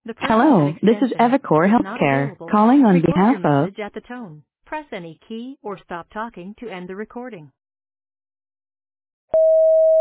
The person at Hello, this is extension Evacor is not Healthcare, available. calling on Record behalf your of... message at the tone. Press any key or stop talking to end the recording.